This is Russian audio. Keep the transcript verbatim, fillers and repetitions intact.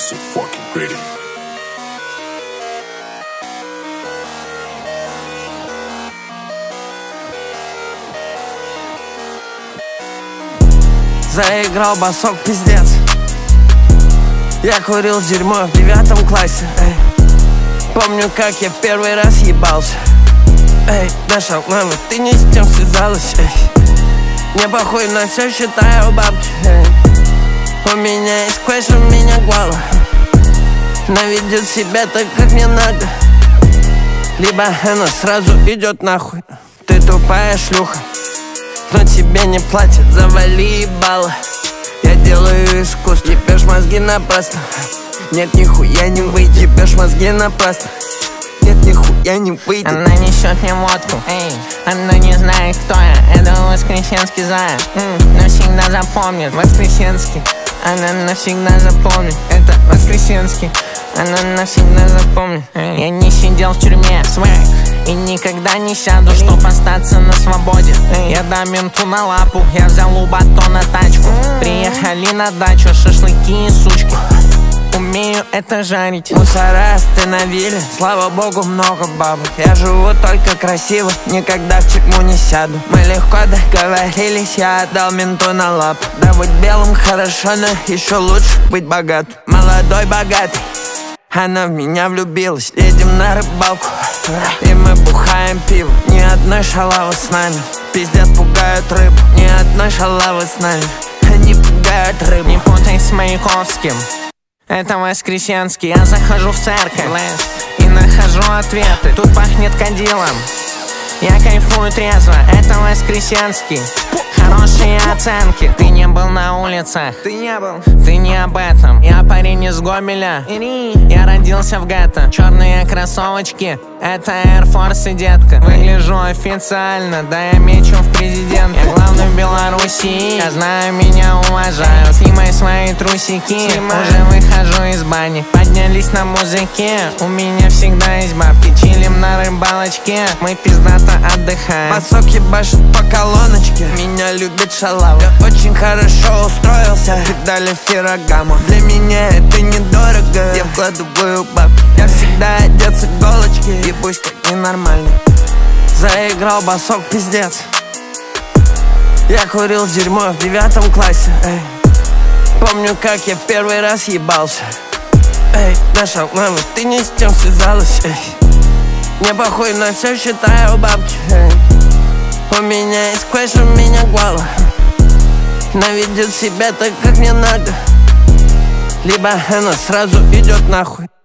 so fucking pretty. Заиграл басок, пиздец. Я курил дерьмо в девятом классе, эй. Помню, как я в первый раз ебался. Эй, Даша, мама, ты не с тем связалась, эй. Мне похуй на все, считаю бабки, эй. У меня есть квест, у меня гвала. Она ведет себя так, как мне надо. Либо она сразу идет нахуй. Ты тупая шлюха, но тебе не платят, завали ебало. Я делаю искусство, ебешь мозги напрасно. Нет, нихуя не выйдет, ебешь мозги напрасно. Нет, нихуя не выйдет. Она несет мне водку, эй. Она не знает, кто я. Это Воскресенский зая, м-м, навсегда запомнит. Воскресенский, она навсегда запомнит. Это Воскресенский, она навсегда запомнит. Эй. Я не сидел в тюрьме, свэк, и никогда не сяду, чтоб остаться на свободе. Эй. Я дам менту на лапу, я взял у батона тачку. Приехали на дачу, шашлыки и сучки. Умею это жарить. Мусора остановили, слава богу, много бабок. Я живу только красиво, никогда в тюрьму не сяду. Мы легко договорились, я отдал менту на лапу. Да быть белым хорошо, но еще лучше быть богатым. Молодой, богатый, она в меня влюбилась. Едем на рыбалку, и мы бухаем пиво. Ни одной шалавы с нами, пиздец, пугают рыбу. Ни одной шалавы с нами, они пугают рыбу. Не путай с Маяковским, это Воскресенский. Я захожу в церковь и нахожу ответы. Тут пахнет кадилом, я кайфую трезво. Это Воскресенский, хорошие оценки. Ты не был на улицах, Ты не был, ты не об этом. Я парень из Гомеля, я родился в гетто. Черные кроссовочки, это Air Force, детка. Выгляжу официально, да я мечу в президент. Я главный в Беларуси, я знаю, меня уважают. Снимай свои трусики, Снимай. уже выхожу из бани. Поднялись на музыке, у меня всегда есть бабки. Чилим на рыбалочке, мы пиздато отдыхаем. басок ебашит по колоночке, меня любит шалава. Я очень хорошо устроился, дали феррагаму. Для меня это недорого, я вкладываю бабки. Я всегда одет с иголочки, ебусь как ненормальный. Заиграл басок, пиздец. Я курил дерьмо в девятом классе, эй. Помню, как я в первый раз ебался. Эй, Даша, мама, ты не с тем связалась, эй. Мне похуй на все, считаю бабки, эй. У меня есть квест, у меня гвала. Она ведет себя так, как мне надо. Либо она сразу идет нахуй.